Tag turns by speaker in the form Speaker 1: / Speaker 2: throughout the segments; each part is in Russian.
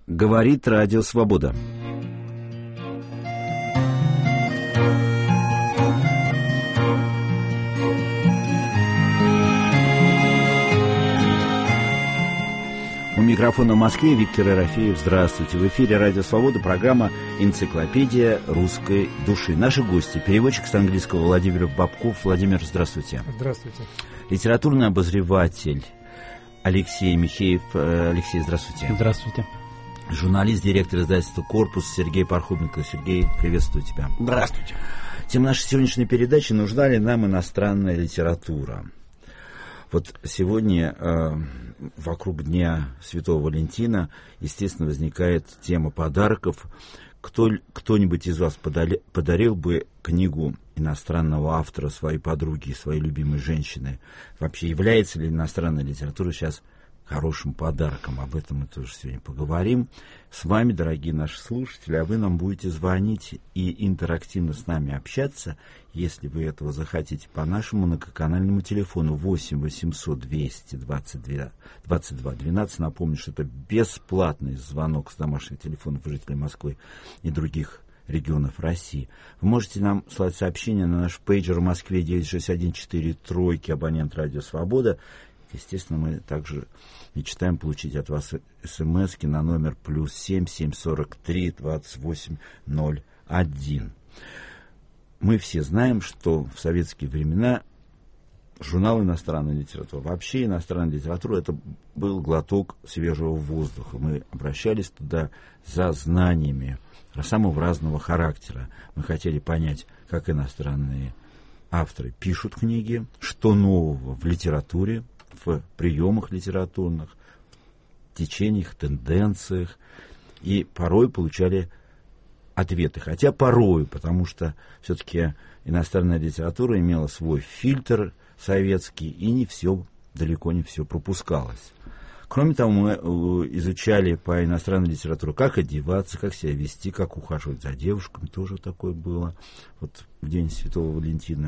Speaker 1: Говорит Радио Свобода. У микрофона в Москве Виктор Ерофеев. Здравствуйте. В эфире Радио Свобода, программа «Энциклопедия русской души». Наши гости. Переводчик с английского Владимир Бабков. Владимир, здравствуйте.
Speaker 2: Здравствуйте.
Speaker 1: Литературный обозреватель Алексей Михеев. Алексей, здравствуйте.
Speaker 2: Здравствуйте.
Speaker 1: Журналист, директор издательства «Корпус» Сергей Пархоменко. Сергей, приветствую тебя.
Speaker 3: Здравствуйте.
Speaker 1: Тема нашей сегодняшней передачи: нужна ли нам иностранная литература? Вот сегодня вокруг Дня Святого Валентина, естественно, возникает тема подарков. Кто-нибудь из вас подарил бы книгу иностранного автора своей подруге, своей любимой женщины? Вообще, является ли иностранная литература сейчас хорошим подарком? Об этом мы тоже сегодня поговорим с вами, дорогие наши слушатели, а вы нам будете звонить и интерактивно с нами общаться, если вы этого захотите, по нашему многоканальному телефону 8 800 222 22 12. Напомню, что это бесплатный звонок с домашних телефонов жителей Москвы и других регионов России. Вы можете нам слать сообщения на наш пейджер в Москве 96143, абонент Радио Свобода. Естественно, мы также мечтаем получить от вас смс-ки на номер +7 743 28 01. Мы все знаем, что в советские времена журнал «Иностранная литература», вообще иностранная литература, это был глоток свежего воздуха. Мы обращались туда за знаниями самого разного характера. Мы хотели понять, как иностранные авторы пишут книги, что нового в литературе, в приемах литературных, в течениях, тенденциях, и порой получали ответы. Хотя порой, потому что все-таки иностранная литература имела свой фильтр советский, и не все, далеко не все пропускалось. Кроме того, мы изучали по иностранной литературе, как одеваться, как себя вести, как ухаживать за девушками, тоже такое было. Вот в день Святого Валентина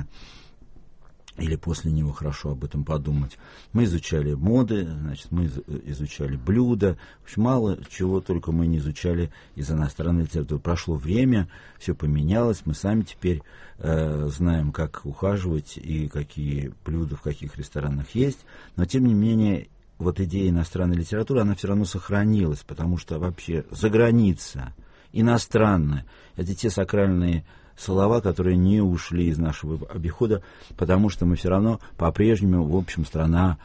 Speaker 1: или после него хорошо об этом подумать. Мы изучали моды, значит, мы изучали блюда. В общем, мало чего только мы не изучали из иностранной литературы. Прошло время, все поменялось. Мы сами теперь знаем, как ухаживать и какие блюда в каких ресторанах есть. Но, тем не менее, вот идея иностранной литературы, она все равно сохранилась, потому что вообще заграница, иностранная, это те сакральные слова, которые не ушли из нашего обихода, потому что мы все равно по-прежнему, в общем, страна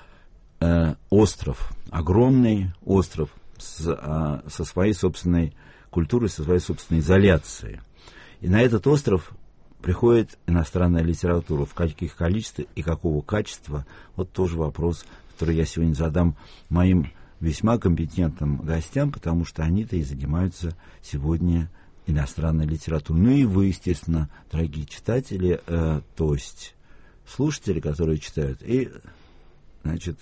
Speaker 1: остров, огромный остров со своей собственной культурой, со своей собственной изоляцией. И на этот остров приходит иностранная литература. В каких количествах и какого качества, вот тоже вопрос, который я сегодня задам моим весьма компетентным гостям, потому что они-то и занимаются сегодня иностранной литературы. Ну и вы, естественно, дорогие читатели, то есть слушатели, которые читают, и, значит,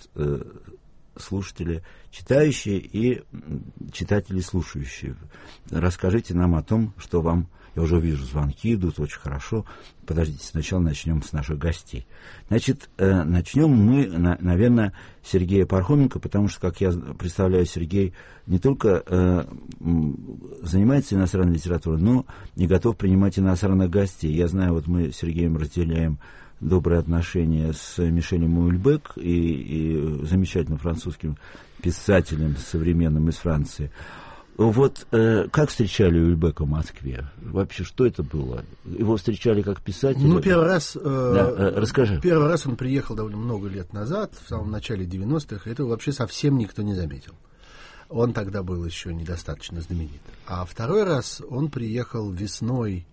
Speaker 1: слушатели читающие и читатели слушающие. Расскажите нам о том, что вам... Я уже вижу, звонки идут, очень хорошо. Подождите, сначала начнем с наших гостей. Значит, начнем мы, наверное, с Сергея Пархоменко, потому что, как я представляю, Сергей не только занимается иностранной литературой, но и готов принимать иностранных гостей. Я знаю, вот мы с Сергеем разделяем добрые отношения с Мишелем Уильбек и замечательным французским писателем современным из Франции. Вот как встречали Уильбека в Москве? Вообще, что это было? Его встречали как писателя?
Speaker 3: Ну, первый раз...
Speaker 1: расскажи.
Speaker 3: Первый раз он приехал довольно много лет назад, в самом начале 90-х, и этого вообще совсем никто не заметил. Он тогда был еще недостаточно знаменит. А второй раз он приехал весной,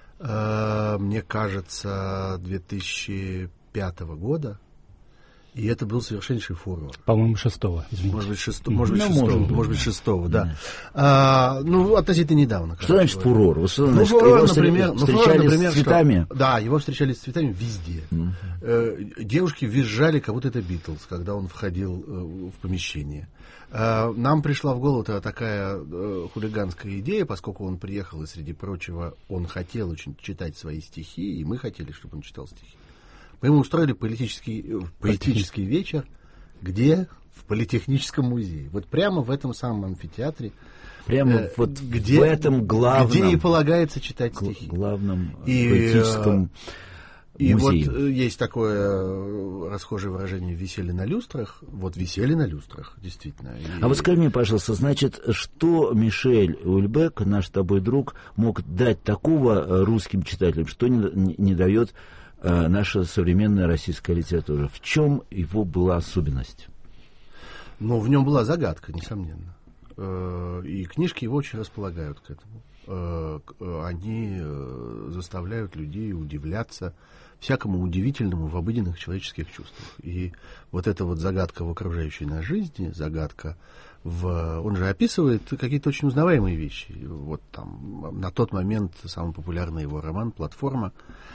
Speaker 3: мне кажется, 2005 года. И это был совершеннейший фурор.
Speaker 2: По-моему, 6-го, извините.
Speaker 3: Может быть, 6-го, да. Ну, относительно недавно.
Speaker 1: Что значит фурор?
Speaker 3: Фурор, например,
Speaker 1: с цветами?
Speaker 3: Да, его встречали с цветами везде. Девушки визжали, как будто это Битлз, когда он входил в помещение. Нам пришла в голову такая хулиганская идея, поскольку он приехал, и, среди прочего, он хотел очень читать свои стихи, и мы хотели, чтобы он читал стихи. Мы ему устроили поэтический вечер, где в Политехническом музее. Вот прямо в этом самом амфитеатре.
Speaker 1: Прямо вот где, в этом главном...
Speaker 3: Где и полагается читать стихи.
Speaker 1: Главном политическом
Speaker 3: и
Speaker 1: музее.
Speaker 3: Вот есть такое расхожее выражение «висели на люстрах». Вот висели на люстрах, действительно.
Speaker 1: А вот скажи мне, пожалуйста, значит, что Мишель Уэльбек, наш с тобой друг, мог дать такого русским читателям, что не дает наша современная российская литература? В чем его была особенность?
Speaker 3: Ну, в нем была загадка, несомненно. И книжки его очень располагают к этому. Они заставляют людей удивляться всякому удивительному в обыденных человеческих чувствах. И вот эта вот загадка в окружающей нас жизни, загадка он же описывает какие-то очень узнаваемые вещи. Вот там на тот момент самый популярный его роман «Платформа»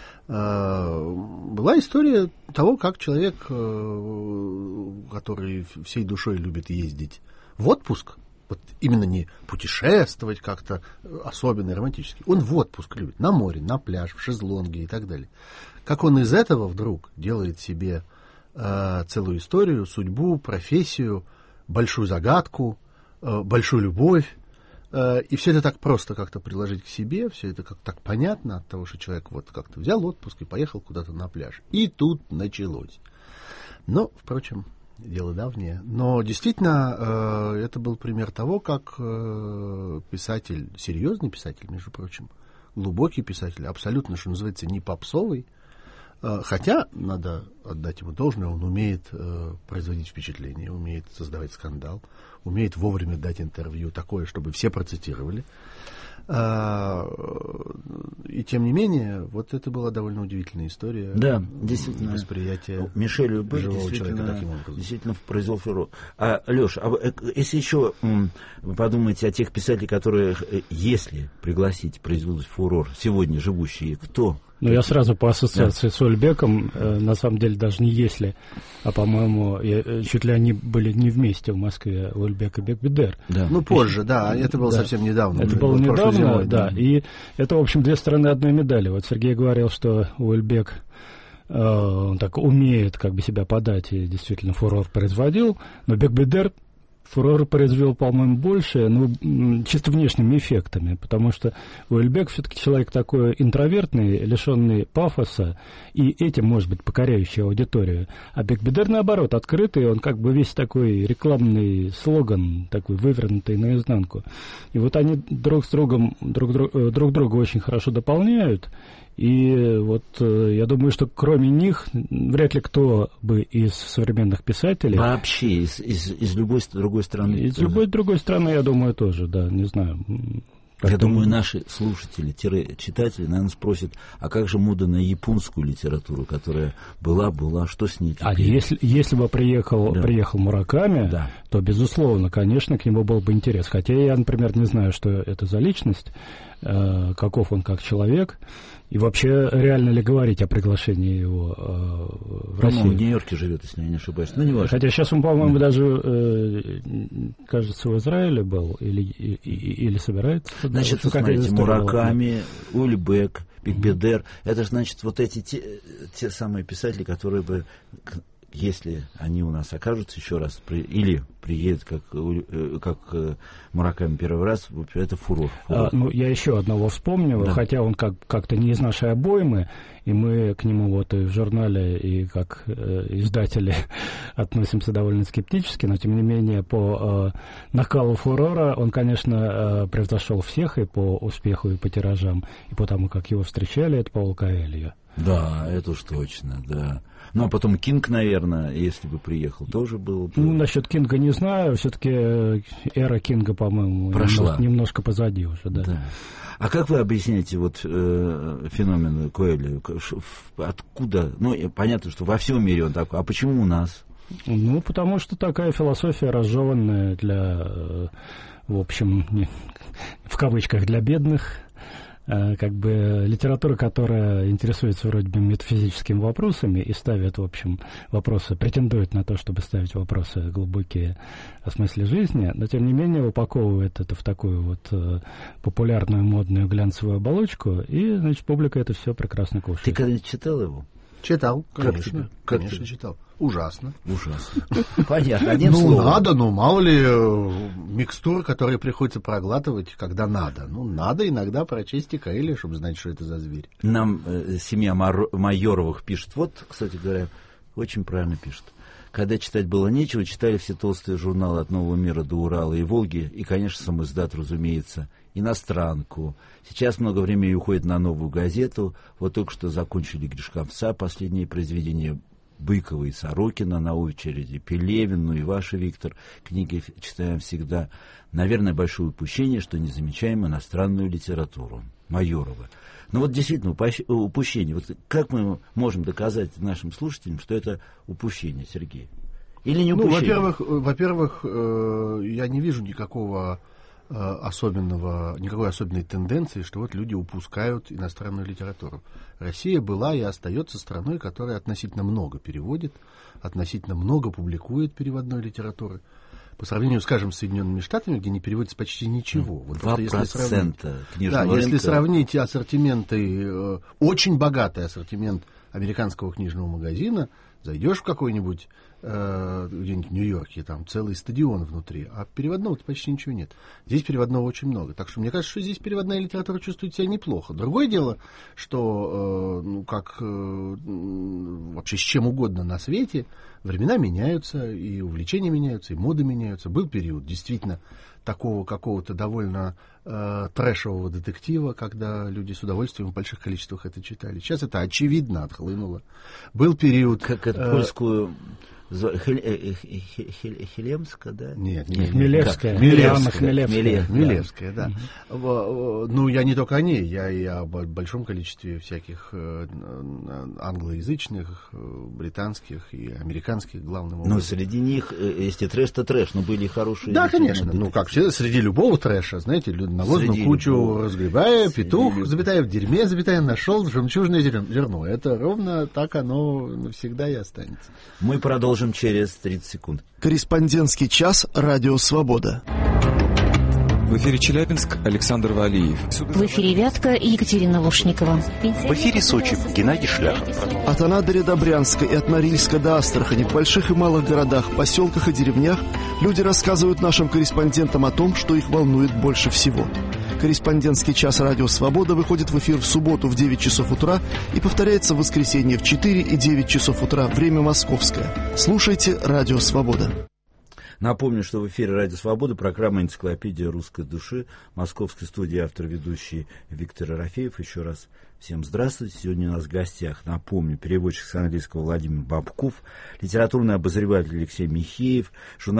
Speaker 3: была история того, как человек, который всей душой любит ездить в отпуск, вот именно не путешествовать как-то особенно романтически, он в отпуск любит, на море, на пляж, в шезлонге и так далее. Как он из этого вдруг делает себе целую историю, судьбу, профессию, большую загадку, большую любовь. И все это так просто как-то приложить к себе, все это как-то так понятно от того, что человек вот как-то взял отпуск и поехал куда-то на пляж. И тут началось. Но, впрочем, дело давнее. Но действительно, это был пример того, как писатель, серьезный писатель, между прочим, глубокий писатель, абсолютно, что называется, не попсовый, хотя, надо отдать ему должное, он умеет производить впечатление, умеет создавать скандал, умеет вовремя дать интервью такое, чтобы все процитировали. И тем не менее, вот это была довольно удивительная история.
Speaker 1: Да, действительно.
Speaker 3: Восприятие
Speaker 1: Мишель Уэльбек
Speaker 3: живого человека таким образом.
Speaker 1: Действительно произвел фурор. Леш, если еще вы подумаете о тех писателях, которые, если пригласить, произведут фурор, сегодня живущие, кто?
Speaker 2: Ну, я сразу по ассоциации с Уэльбеком, на самом деле, даже не если, а, по-моему, чуть ли они были не вместе в Москве, Уэльбек и Бекбедер.
Speaker 1: Да.
Speaker 3: Ну, позже, да, это было совсем недавно.
Speaker 2: Это было недавно, зимой, да, и это, в общем, две стороны одной медали. Вот Сергей говорил, что Уэльбек, он так умеет как бы себя подать и действительно фурор производил, но Бекбедер фурор произвел, по-моему, больше, ну, чисто внешними эффектами, потому что Уэльбек все-таки человек такой интровертный, лишенный пафоса, и этим, может быть, покоряющий аудиторию. А Бекбедер, наоборот, открытый, он как бы весь такой рекламный слоган, такой вывернутый наизнанку. И вот они друг друга очень хорошо дополняют. И вот я думаю, что кроме них вряд ли кто бы из современных писателей...
Speaker 1: Вообще, из любой другой страны.
Speaker 2: Из любой другой страны, я думаю, тоже, да, не знаю.
Speaker 1: Я думаю, наши слушатели, читатели, наверное, спросят, а как же мода на японскую литературу, которая была, что с ней теперь?
Speaker 2: А если бы приехал Мураками, да, то, безусловно, конечно, к нему был бы интерес. Хотя я, например, не знаю, что это за личность, каков он как человек, и вообще, реально ли говорить о приглашении его в Россию?
Speaker 1: Он в Нью-Йорке живет, если я не ошибаюсь. Ну, не важно.
Speaker 2: Хотя сейчас он, по-моему, даже, кажется, в Израиле был или собирается.
Speaker 1: Значит, вы смотрите, Мураками, Уэльбек, Бекбедер, это же, значит, вот эти те самые писатели, которые бы, если они у нас окажутся еще раз, или приедут, как Мураками первый раз, это фурор.
Speaker 2: Ну, я еще одного вспомнил, да. Хотя он как-то не из нашей обоймы, и мы к нему вот и в журнале, и как издатели относимся довольно скептически, но, тем не менее, по накалу фурора он, конечно, превзошел всех и по успеху, и по тиражам, и по тому, как его встречали, это Пауло Коэльо.
Speaker 1: Да, это уж точно, да. Ну, а потом Кинг, наверное, если бы приехал, тоже было бы...
Speaker 2: Ну, насчет Кинга не знаю, все-таки эра Кинга, по-моему, немножко позади уже, да.
Speaker 1: Да. А как вы объясняете вот феномен Коэльо? Откуда? Ну, понятно, что во всем мире он такой, а почему у нас?
Speaker 2: Ну, потому что такая философия разжеванная для, в общем, в кавычках, для бедных. Как бы литература, которая интересуется вроде бы метафизическими вопросами и ставит, в общем, вопросы, претендует на то, чтобы ставить вопросы глубокие о смысле жизни, но, тем не менее, упаковывает это в такую вот популярную, модную глянцевую оболочку, и, значит, публика это все прекрасно кушает.
Speaker 1: Ты когда-нибудь читал его?
Speaker 3: Читал,
Speaker 1: Как
Speaker 3: конечно.
Speaker 1: тебе?
Speaker 3: Конечно, читал. Ужасно.
Speaker 1: Ужасно. Понятно, одним словом.
Speaker 3: Надо, мало ли микстур, которые приходится проглатывать, когда надо. Надо иногда прочесть Тикаэля, чтобы знать, что это за зверь.
Speaker 1: Нам семья Майоровых пишет, кстати говоря, очень правильно пишет. Когда читать было нечего, читали все толстые журналы от «Нового мира» до «Урала» и «Волги», и, конечно, «Самиздат», разумеется, «Иностранку». Сейчас много времени уходит на «Новую газету». Вот только что закончили «Гришковца», последнее произведение Быкова и Сорокина, на очереди Пелевин, и ваши, Виктор, книги читаем всегда. Наверное, большое упущение, что не замечаем иностранную литературу. Майорова. Действительно, упущение. Как мы можем доказать нашим слушателям, что это упущение, Сергей? Или не упущение?
Speaker 3: Во-первых, я не вижу никакой особенной тенденции, что люди упускают иностранную литературу. Россия была и остается страной, которая относительно много переводит, относительно много публикует переводной литературы. По сравнению, скажем, с Соединенными Штатами, где не переводится почти ничего.
Speaker 1: 2% книжного рынка.
Speaker 3: Если сравнить ассортименты, очень богатый ассортимент американского книжного магазина, зайдешь в какой-нибудь где-нибудь в Нью-Йорке, там целый стадион внутри, а переводного-то почти ничего нет. Здесь переводного очень много. Так что мне кажется, что здесь переводная литература чувствует себя неплохо. Другое дело, что вообще с чем угодно на свете, времена меняются, и увлечения меняются, и моды меняются. Был период действительно такого какого-то довольно трэшевого детектива, когда люди с удовольствием в больших количествах это читали. Сейчас это очевидно отхлынуло. Был период...
Speaker 1: Как это польскую... Хелемская, да?
Speaker 3: Нет.
Speaker 2: Милевская.
Speaker 3: Милевская, да. Я не только о ней, я и о большом количестве всяких англоязычных, британских и американских, главным образом.
Speaker 1: Но среди них, если трэш, то трэш, но были и хорошие...
Speaker 3: Да, конечно. Как всегда, среди любого трэша, знаете, навозную кучу разгребая, петух, запятая в дерьме, запятая нашел жемчужное зерно. Это ровно так оно навсегда и останется.
Speaker 1: Мы продолжим через 30 секунд.
Speaker 4: Корреспондентский час «Радио Свобода».
Speaker 5: В эфире Челябинск, Александр Валиев.
Speaker 6: В эфире Вятка и Екатерина Лушникова.
Speaker 7: В эфире Сочи, Геннадий Шляхов.
Speaker 4: От Анадыря до Брянска и от Норильска до Астрахани в больших и малых городах, поселках и деревнях люди рассказывают нашим корреспондентам о том, что их волнует больше всего. Корреспондентский час «Радио Свобода» выходит в эфир в субботу в 9 часов утра и повторяется в воскресенье в 4 и 9 часов утра, время московское. Слушайте «Радио Свобода».
Speaker 1: Напомню, что в эфире «Радио Свобода» программа «Энциклопедия русской души». Московской студии автор-ведущий Виктор Ерофеев. Еще раз всем здравствуйте. Сегодня у нас в гостях, напомню, переводчик с английского Владимир Бабков, литературный обозреватель Алексей Михеев,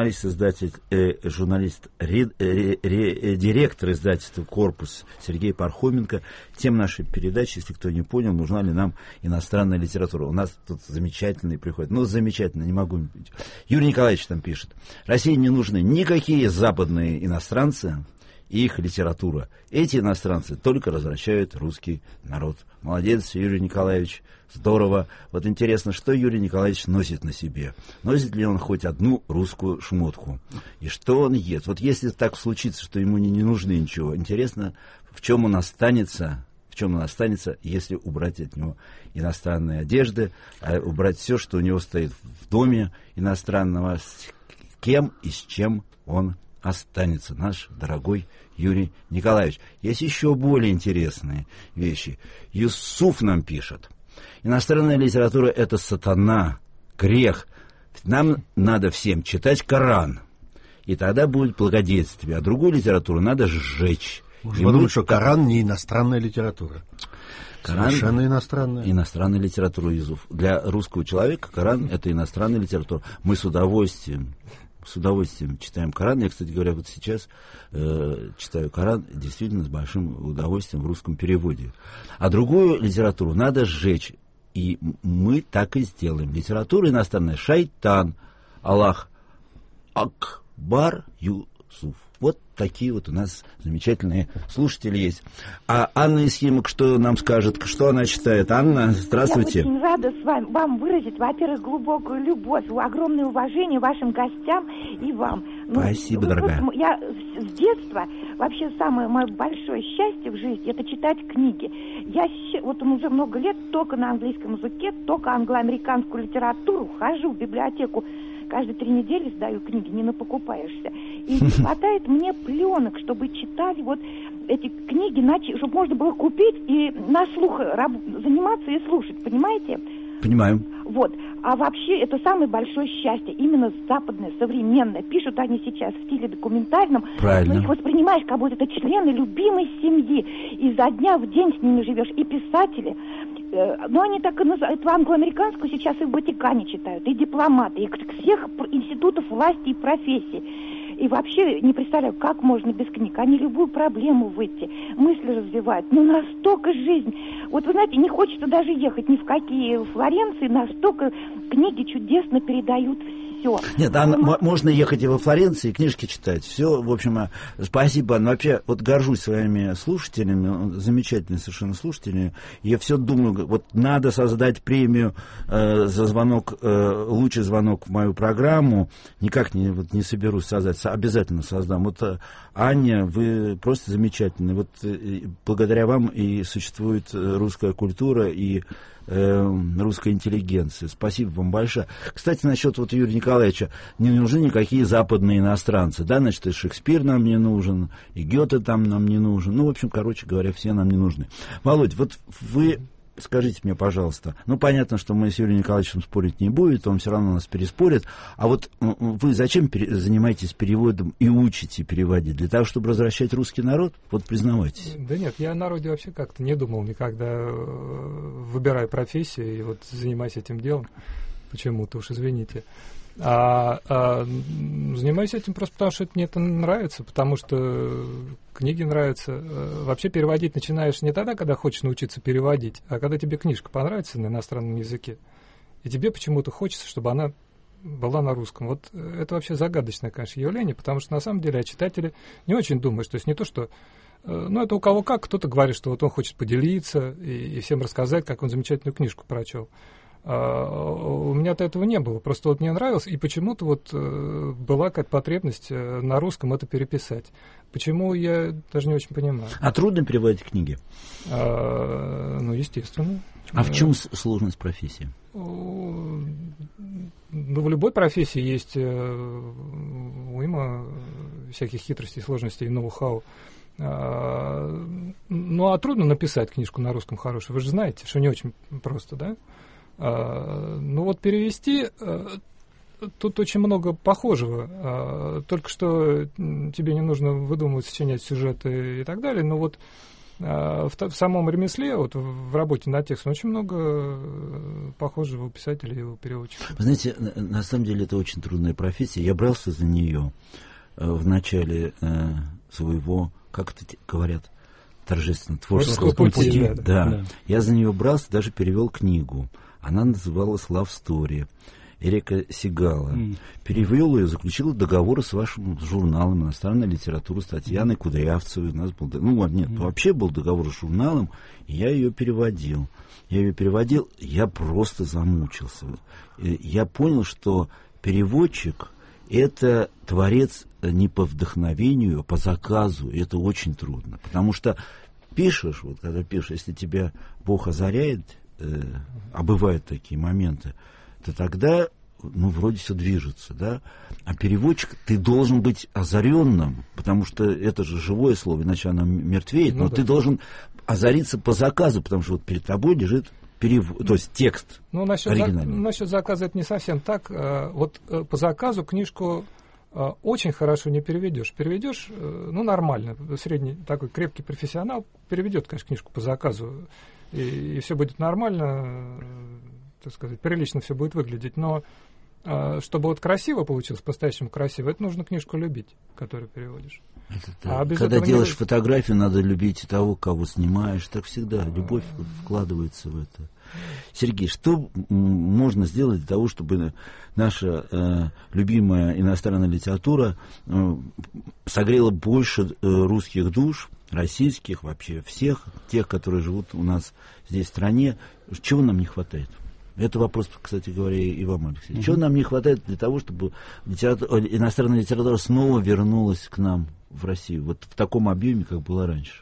Speaker 1: директор издательства «Корпус» Сергей Пархоменко. Тема нашей передачи, если кто не понял, нужна ли нам иностранная литература. У нас тут замечательные приходят. Замечательно, не могу. Юрий Николаевич там пишет. России не нужны никакие западные иностранцы и их литература. Эти иностранцы только развращают русский народ. Молодец, Юрий Николаевич, здорово. Интересно, что Юрий Николаевич носит на себе? Носит ли он хоть одну русскую шмотку? И что он ест? Если так случится, что ему не нужно ничего, интересно, в чем он останется, если убрать от него иностранные одежды, убрать все, что у него стоит в доме иностранного, с кем и с чем он останется, наш дорогой Юрий Николаевич. Есть еще более интересные вещи. Юсуф нам пишет. Иностранная литература — это сатана, грех. Нам надо всем читать Коран, и тогда будет благоденствие. А другую литературу надо сжечь.
Speaker 3: Можно подумать, что Коран не иностранная литература.
Speaker 1: Коран
Speaker 3: совершенно иностранная.
Speaker 1: Иностранная литература, Юсуф. Для русского человека Коран — это иностранная литература. Мы с удовольствием читаем Коран. Я, кстати говоря, сейчас читаю Коран действительно с большим удовольствием в русском переводе. А другую литературу надо сжечь. И мы так и сделаем. Литература иностранная — шайтан, Аллах Акбар, Суф. Вот такие вот у нас замечательные слушатели есть. А Анна из Химок что нам скажет? Что она читает? Анна, здравствуйте.
Speaker 8: Я очень рада вам выразить, во-первых, глубокую любовь, огромное уважение вашим гостям и вам.
Speaker 1: Спасибо, дорогая.
Speaker 8: Я с детства, вообще самое мое большое счастье в жизни — это читать книги. Я вот уже много лет только на английском языке, только англо-американскую литературу, хожу в библиотеку. Каждые 3 недели сдаю книги, не напокупаешься. И не хватает мне пленок, чтобы читать вот эти книги, чтобы можно было купить и на слух заниматься и слушать, понимаете?
Speaker 1: Понимаю.
Speaker 8: Вот. А вообще это самое большое счастье, именно западное, современное. Пишут они сейчас в стиле документальном.
Speaker 1: Правильно.
Speaker 8: Но их воспринимаешь, как будто это члены любимой семьи. И за дня в день с ними живешь. И писатели, ну они так и называют, англо-американскую сейчас и в Ватикане читают, и дипломаты, и всех институтов власти и профессий. И вообще не представляю, как можно без книг. Они любую проблему выйти, мысли развивают. Ну, настолько жизнь. Вот вы знаете, не хочется даже ехать ни в какие Флоренции, настолько книги чудесно передают все.
Speaker 1: Нет, можно ехать и во Флоренции, и книжки читать. Все, в общем, спасибо. Но вообще, вот горжусь своими слушателями, замечательные совершенно слушатели. Я все думаю, вот надо создать премию за звонок, лучший звонок в мою программу. Никак не соберусь создать, обязательно создам. Вот, Аня, вы просто замечательны. Вот благодаря вам и существует русская культура и русской интеллигенции. Спасибо вам большое. Кстати, насчет вот Юрия Николаевича, не нужны никакие западные иностранцы, да, значит, и Шекспир нам не нужен, и Гёте там нам не нужен, ну, в общем, короче говоря, все нам не нужны. Володь, вот вы скажите мне, пожалуйста, ну, понятно, что мы с Юрием Николаевичем спорить не будем, он все равно нас переспорит, а вот вы зачем занимаетесь переводом и учите переводить? Для того, чтобы развращать русский народ? Вот признавайтесь.
Speaker 9: Да нет, я о народе вообще как-то не думал никогда, выбирая профессию и вот занимаясь этим делом, почему-то уж извините. Занимаюсь этим просто потому, что мне это нравится, потому что книги нравятся. Вообще переводить начинаешь не тогда, когда хочешь научиться переводить, а когда тебе книжка понравится на иностранном языке, и тебе почему-то хочется, чтобы она была на русском. Вот это вообще загадочное, конечно, явление, потому что на самом деле о читателе не очень думаешь. То есть не то, что... Ну, это у кого как. Кто-то говорит, что вот он хочет поделиться и всем рассказать, как он замечательную книжку прочел. У меня-то этого не было, просто вот мне нравилось, и почему-то вот была какая-то потребность на русском это переписать. Почему, я даже не очень понимаю.
Speaker 1: А трудно переводить книги?
Speaker 9: Ну, естественно.
Speaker 1: А в чем сложность профессии?
Speaker 9: Ну, в любой профессии есть уйма всяких хитростей, сложностей и ноу-хау. Ну, а трудно написать книжку на русском хорошую. Вы же знаете, что не очень просто, да? Ну вот перевести, тут очень много похожего, только что тебе не нужно выдумывать, сочинять сюжеты и так далее, но вот в самом ремесле, вот в работе над текстом очень много похожего у писателей и у переводчиков.
Speaker 1: Вы знаете, на самом деле это очень трудная профессия, я брался за нее в начале своего, как это говорят, торжественно, творческого пути. Да. Я за нее брался, даже перевел книгу. Она называлась «Love Story» Эрика Сигала. Перевел ее, заключил договор с вашим журналом «Иностранная литература» с Татьяной Кудрявцевой. У нас был, вообще был договор с журналом, и я ее переводил. Я просто замучился. Я понял, что переводчик — это творец не по вдохновению, а по заказу. И это очень трудно. Потому что пишешь, вот когда пишешь, если тебя Бог озаряет, а бывают такие моменты, то тогда, вроде все движется, да? А переводчик, ты должен быть озаренным, потому что это же живое слово, иначе оно мертвеет, но ты должен озариться по заказу, потому что вот перед тобой лежит перевод, то есть текст оригинальный.
Speaker 9: Насчет заказа это не совсем так. Вот по заказу книжку очень хорошо не переведешь. Переведешь, нормально, средний такой крепкий профессионал переведет, конечно, книжку по заказу, и все будет нормально, так сказать, прилично все будет выглядеть, но чтобы вот красиво получилось, по-настоящему красиво, это нужно книжку любить, которую переводишь.
Speaker 1: Когда делаешь фотографию, надо любить того, кого снимаешь, так всегда, любовь вкладывается в это. Сергей, что можно сделать для того, чтобы наша любимая иностранная литература согрела больше русских душ, российских, вообще всех, тех, которые живут у нас здесь в стране? Чего нам не хватает? Это вопрос, кстати говоря, и вам, Алексей. Чего нам не хватает для того, чтобы иностранная литература снова вернулась к нам в Россию, вот в таком объеме, как было раньше?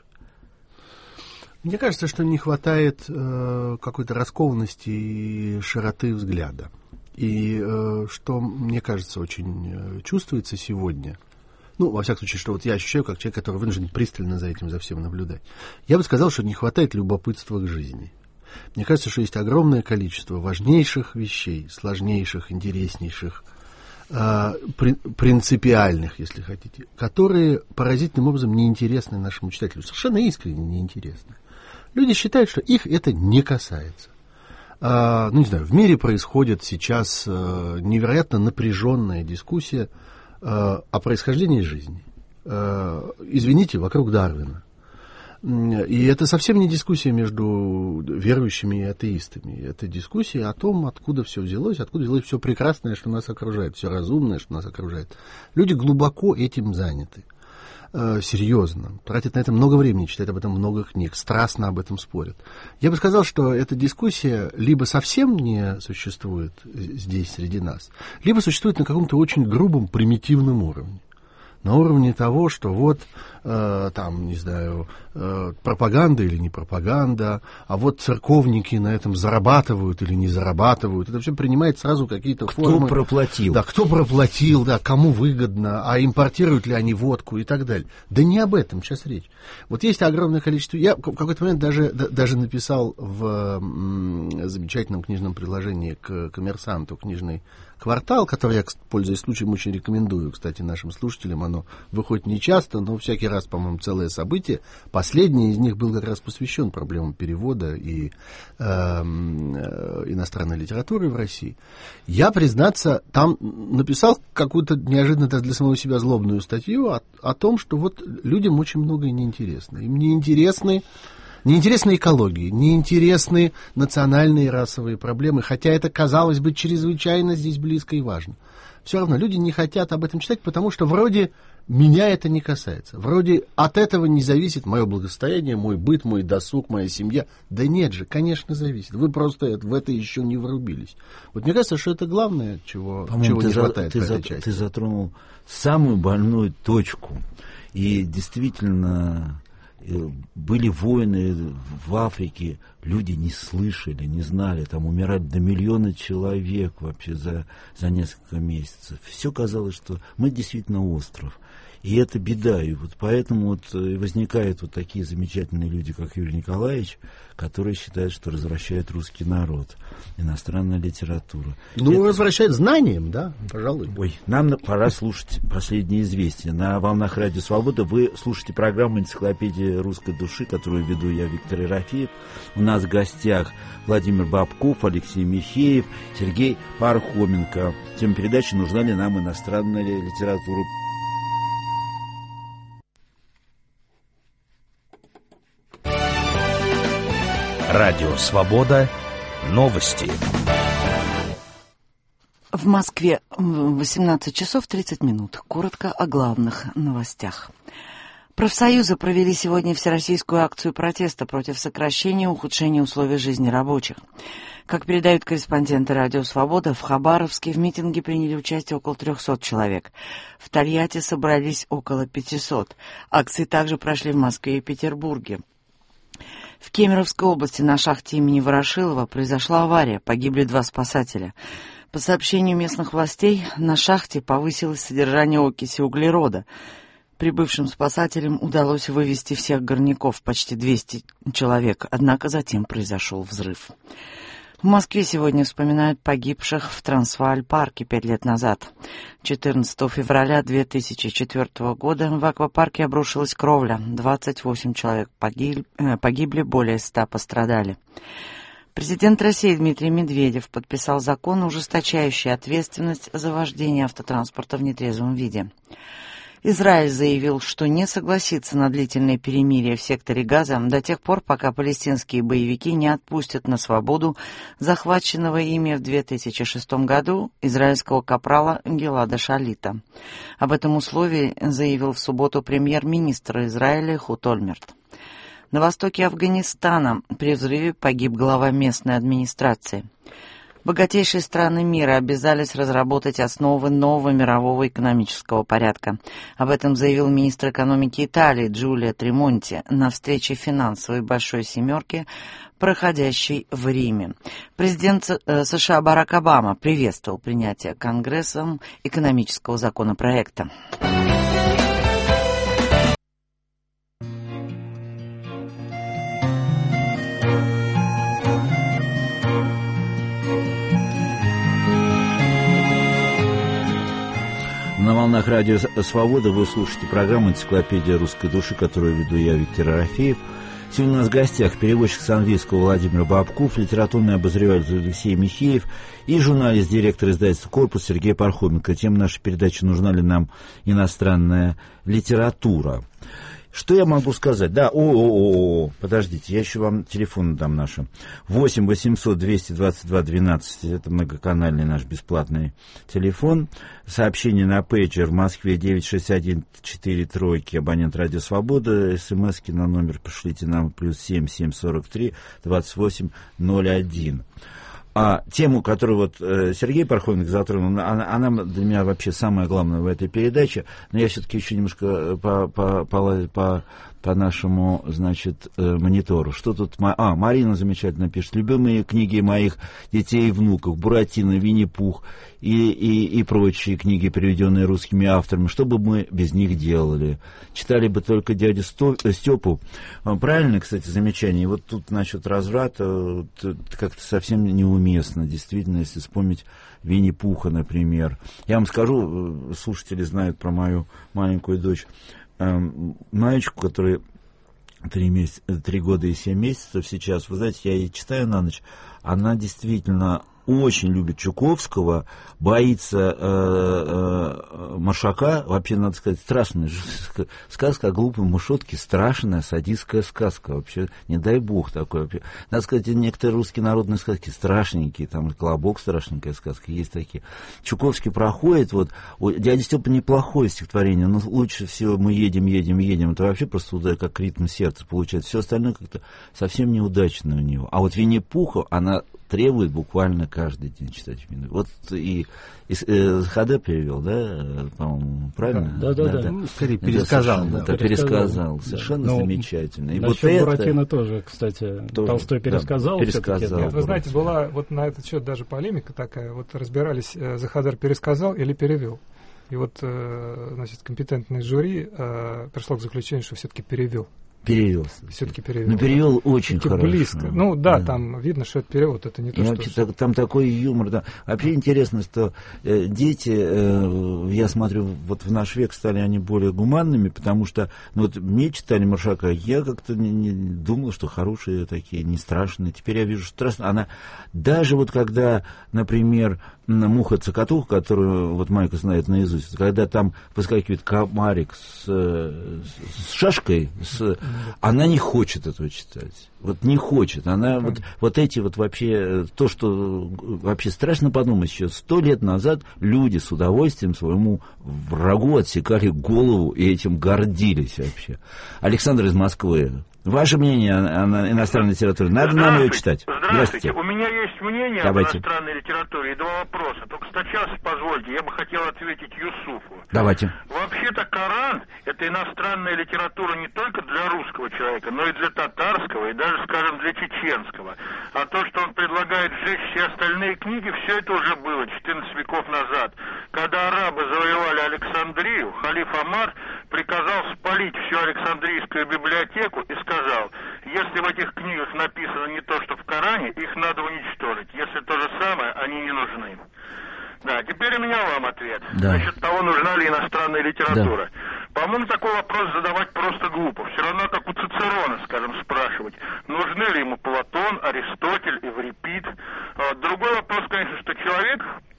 Speaker 3: Мне кажется, что не хватает какой-то раскованности и широты взгляда. И что, мне кажется, очень чувствуется сегодня, ну, во всяком случае, что вот я ощущаю, как человек, который вынужден пристально за этим, за всем наблюдать. Я бы сказал, что не хватает любопытства к жизни. Мне кажется, что есть огромное количество важнейших вещей, сложнейших, интереснейших, принципиальных, если хотите, которые поразительным образом неинтересны нашему читателю. Совершенно искренне неинтересны. Люди считают, что их это не касается. Ну, не знаю, в мире происходит сейчас невероятно напряженная дискуссия о происхождении жизни. Извините, вокруг Дарвина. И это совсем не дискуссия между верующими и атеистами. Это дискуссия о том, откуда все взялось все прекрасное, что нас окружает, все разумное, что нас окружает. Люди глубоко этим заняты. Серьезно, тратят на это много времени, читают об этом много книг, страстно об этом спорят. Я бы сказал, что эта дискуссия либо совсем не существует здесь, среди нас, либо существует на каком-то очень грубом, примитивном уровне. На уровне того, что вот там, не знаю, пропаганда или не пропаганда, а вот церковники на этом зарабатывают или не зарабатывают. Это все принимает сразу какие-то формы.
Speaker 1: Кто проплатил?
Speaker 3: Да, кто проплатил, да, кому выгодно, а импортируют ли они водку и так далее. Да не об этом сейчас речь. Вот есть огромное количество... Я в какой-то момент даже написал в замечательном книжном приложении к «Коммерсанту» книжный квартал, который я, пользуясь случаем, очень рекомендую, кстати, нашим слушателям. Оно выходит нечасто, но всякий раз, по-моему, целое событие. Последний из них был как раз посвящен проблемам перевода и иностранной литературы в России. Я, признаться, там написал какую-то неожиданно для самого себя злобную статью о том, что вот людям очень многое неинтересно. Им неинтересны экологии, неинтересны национальные и расовые проблемы, хотя это, казалось бы, чрезвычайно здесь близко и важно. Все равно люди не хотят об этом читать, потому что вроде меня это не касается. Вроде от этого не зависит мое благосостояние, мой быт, мой досуг, моя семья. Да нет же, конечно, зависит. Вы просто в это еще не врубились. Вот мне кажется, что это главное, чего не хватает в этой части.
Speaker 1: Ты затронул самую больную точку. И действительно... Были войны в Африке, люди не слышали, не знали, там умирали до 1 миллиона человек вообще за несколько месяцев. Все казалось, что мы действительно остров. И это беда. И вот поэтому вот возникают вот такие замечательные люди, как Юрий Николаевич, которые считают, что развращает русский народ, иностранная литература.
Speaker 3: Ну, развращает знанием, да, пожалуй.
Speaker 1: Ой, нам пора слушать последние известия. На волнах Радио Свобода вы слушаете программу «Энциклопедия русской души», которую веду я, Виктор Ерофеев. У нас в гостях Владимир Бабков, Алексей Михеев, Сергей Пархоменко. Тема передачи «Нужна ли нам иностранная литература?»
Speaker 7: Радио «Свобода». Новости.
Speaker 10: В Москве 18 часов 30 минут. Коротко о главных новостях. Профсоюзы провели сегодня всероссийскую акцию протеста против сокращения и ухудшения условий жизни рабочих. Как передают корреспонденты «Радио Свобода», в Хабаровске в митинге приняли участие около 300 человек. В Тольятти собрались около 500. Акции также прошли в Москве и Петербурге. В Кемеровской области на шахте имени Ворошилова произошла авария, погибли 2 спасателя. По сообщению местных властей, на шахте повысилось содержание окиси углерода. Прибывшим спасателям удалось вывести всех горняков, почти 200 человек, однако затем произошел взрыв. В Москве сегодня вспоминают погибших в Трансвааль-парке 5 лет назад. 14 февраля 2004 года в аквапарке обрушилась кровля. 28 человек погибли, более 100 пострадали. Президент России Дмитрий Медведев подписал закон, ужесточающий ответственность за вождение автотранспорта в нетрезвом виде. Израиль заявил, что не согласится на длительное перемирие в секторе Газа до тех пор, пока палестинские боевики не отпустят на свободу захваченного ими в 2006 году израильского капрала Гилада Шалита. Об этом условии заявил в субботу премьер-министр Израиля Эхуд Ольмерт. На востоке Афганистана при взрыве погиб глава местной администрации. Богатейшие страны мира обязались разработать основы нового мирового экономического порядка. Об этом заявил министр экономики Италии Джулио Тремонти на встрече финансовой «Большой семерки», проходящей в Риме. Президент США Барак Обама приветствовал принятие Конгрессом экономического законопроекта.
Speaker 1: На волнах радио «Свобода» вы слушаете программу «Энциклопедия русской души», которую веду я, Виктор Ерофеев. Сегодня у нас в гостях переводчик с английского Владимир Бабков, литературный обозреватель Алексей Михеев и журналист, директор издательства «Корпус» Сергей Пархоменко. Тема нашей передачи «Нужна ли нам иностранная литература?». Что я могу сказать? Да, подождите, я еще вам телефон дам нашим. 8 800 222 12, это многоканальный наш бесплатный телефон. Сообщение на пейджер в Москве 96143, абонент Радио Свобода. СМСки на номер пришлите нам +7 743 28 01. А тему, которую вот Сергей Пархоменко затронул, она для меня вообще самое главное в этой передаче, но я все-таки еще немножко по нашему, значит, монитору. Что тут? Марина замечательно пишет. Любимые книги моих детей и внуков. Буратино, Винни-Пух и прочие книги, переведенные русскими авторами. Что бы мы без них делали? Читали бы только дядю Степу. Правильное, кстати, замечание. И вот тут насчет разврата как-то совсем неуместно. Действительно, если вспомнить Винни-Пуха, например. Я вам скажу, слушатели знают про мою маленькую дочь. Мальчику, который 3 года и 7 месяцев сейчас, вы знаете, я ей читаю на ночь, она действительно очень любит Чуковского, боится Маршака, вообще, надо сказать, страшная сказка о глупой мышотке, страшная садистская сказка, вообще, не дай бог такое. Вообще. Надо сказать, некоторые русские народные сказки страшненькие, там «Колобок» страшненькая сказка, есть такие. Чуковский проходит, вот, «Дядя Степа» неплохое стихотворение, но лучше всего «Мы едем, это вообще просто удар, как ритм сердца получается, все остальное как-то совсем неудачно у него. А вот Винни-Пуха, она требует буквально каждый день читать Винни. Вот и ХД перевел, да, по-моему, правильно?
Speaker 2: Да.
Speaker 3: Ну, скорее пересказал.
Speaker 1: Пересказал. Совершенно замечательно. И
Speaker 2: вот Буратино тоже, кстати, Толстой пересказал.
Speaker 9: Нет, вы знаете, была вот на этот счет даже полемика такая. Вот разбирались, Захадар пересказал или перевел. И вот, значит, компетентное жюри пришло к заключению, что все-таки перевел.
Speaker 1: Перевел.
Speaker 9: Все-таки перевел.
Speaker 1: Но перевел очень хорошо.
Speaker 9: Близко. Ну да, там видно, что это перевод, это не то, что...
Speaker 1: Вообще, там такой юмор. Да. Вообще интересно, что дети, я смотрю, вот в наш век стали они более гуманными, потому что вот мне читали Маршака, я как-то не думал, что хорошие такие, не страшные. Теперь я вижу, что страшно. Она даже вот когда, например, Муха-цокотуха, которую вот Майка знает наизусть, когда там выскакивает комарик с шашкой, она не хочет этого читать. Вот не хочет. Она вот эти вот вообще, то, что вообще страшно подумать, еще 100 лет назад люди с удовольствием своему врагу отсекали голову и этим гордились вообще. Александр из Москвы. Ваше мнение о иностранной литературе? Надо нам ее читать?
Speaker 11: Здравствуйте. У меня есть мнение об иностранной литературе и 2 вопроса. Только сначала, позвольте, я бы хотел ответить Юсуфу.
Speaker 1: Давайте.
Speaker 11: Вообще-то Коран – это иностранная литература не только для русского человека, но и для татарского, и даже, скажем, для чеченского. А то, что он предлагает сжечь все остальные книги, все это уже было 14 веков назад. Когда арабы завоевали Александрию, халиф Омар приказал спалить всю Александрийскую библиотеку и сказал, если в этих книгах написано не то, что в Коране, их надо уничтожить. Если то же самое, они не нужны. Да, теперь у меня вам ответ.
Speaker 1: Да.
Speaker 11: Насчет того, нужна ли иностранная литература. Да. По-моему, такой вопрос задавать просто глупо. Все равно, как у Цицерона, скажем, спрашивать, нужны ли ему Платон, Аристотель, Эврипид. Другой вопрос, конечно, что человек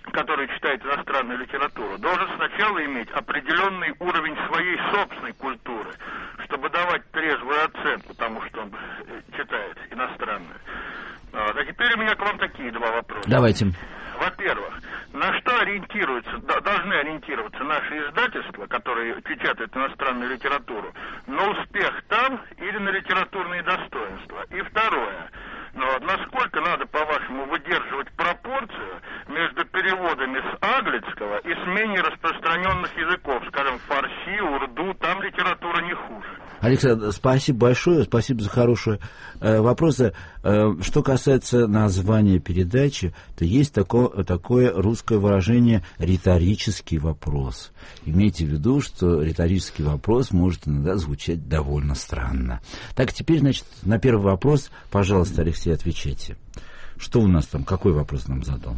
Speaker 11: который читает иностранную литературу, должен сначала иметь определенный уровень своей собственной культуры, чтобы давать трезвую оценку тому, что он читает иностранную. А теперь у меня к вам такие два вопроса.
Speaker 1: Давайте.
Speaker 11: Во-первых, на что должны ориентироваться наши издательства, которые печатают иностранную литературу, на успех там или на литературные достоинства? И второе, насколько надо, по-вашему, выдерживать пропорцию между переводами с английского и с менее распространенных языков, скажем, фарси, урду, там литература не хуже?
Speaker 1: Александр, спасибо большое, спасибо за хорошие вопросы. Что касается названия передачи, то есть такое русское выражение «риторический вопрос». Имейте в виду, что риторический вопрос может иногда звучать довольно странно. Так, теперь, значит, на первый вопрос, пожалуйста, Алексей, отвечайте. Что у нас там, какой вопрос нам задал?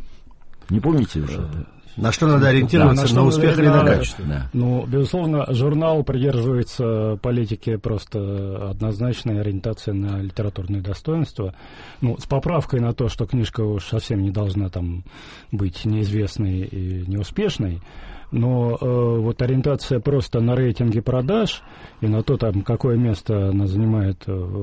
Speaker 1: Не помните уже?
Speaker 3: На что надо ориентироваться, на успех или на качество?
Speaker 2: Да. Ну, безусловно, журнал придерживается политики просто однозначной ориентации на литературное достоинство. Ну, с поправкой на то, что книжка уж совсем не должна там быть неизвестной и неуспешной. Но вот ориентация просто на рейтинги продаж и на то, там, какое место она занимает